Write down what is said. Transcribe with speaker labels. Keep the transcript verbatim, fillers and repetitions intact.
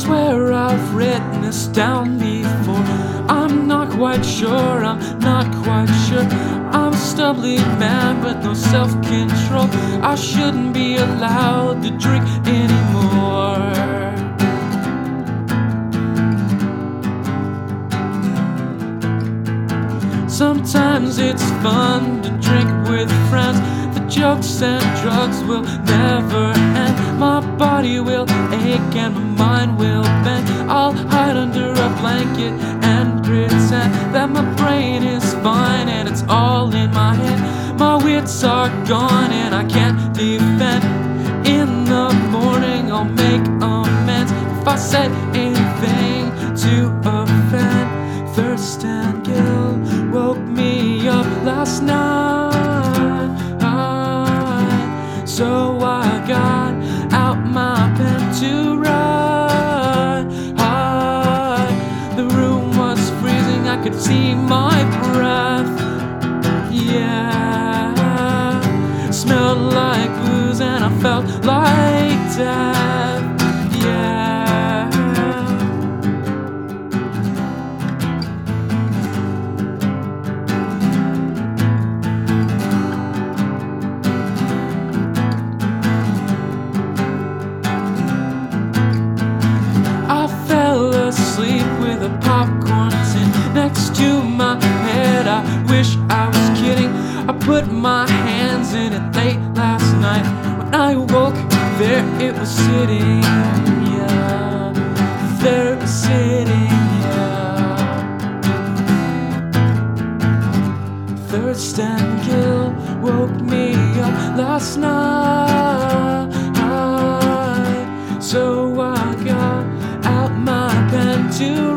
Speaker 1: swear I've written this down before. I'm not quite sure, I'm not quite sure. I'm a stumbling man with no self-control. I shouldn't be allowed to drink anymore. Sometimes it's fun to drink with friends. The jokes and drugs will never end. My body will ache and my mind will bend. I'll hide under a blanket and pretend that my brain is fine and it's all in my head. My wits are gone and I can't defend. In the morning I'll make amends if I said anything to offend. Thirst and guilt woke me up last night, so I got out my pen to write. The room was freezing, I could see my breath. Yeah, smelled like booze and I felt like death. Yeah. Asleep with a popcorn tin next to my head. I wish I was kidding. I put my hands in it late last night. When I woke, there it was sitting. Yeah, there it was sitting. Yeah, thirst and guilt woke me up last night, so I got out my pen to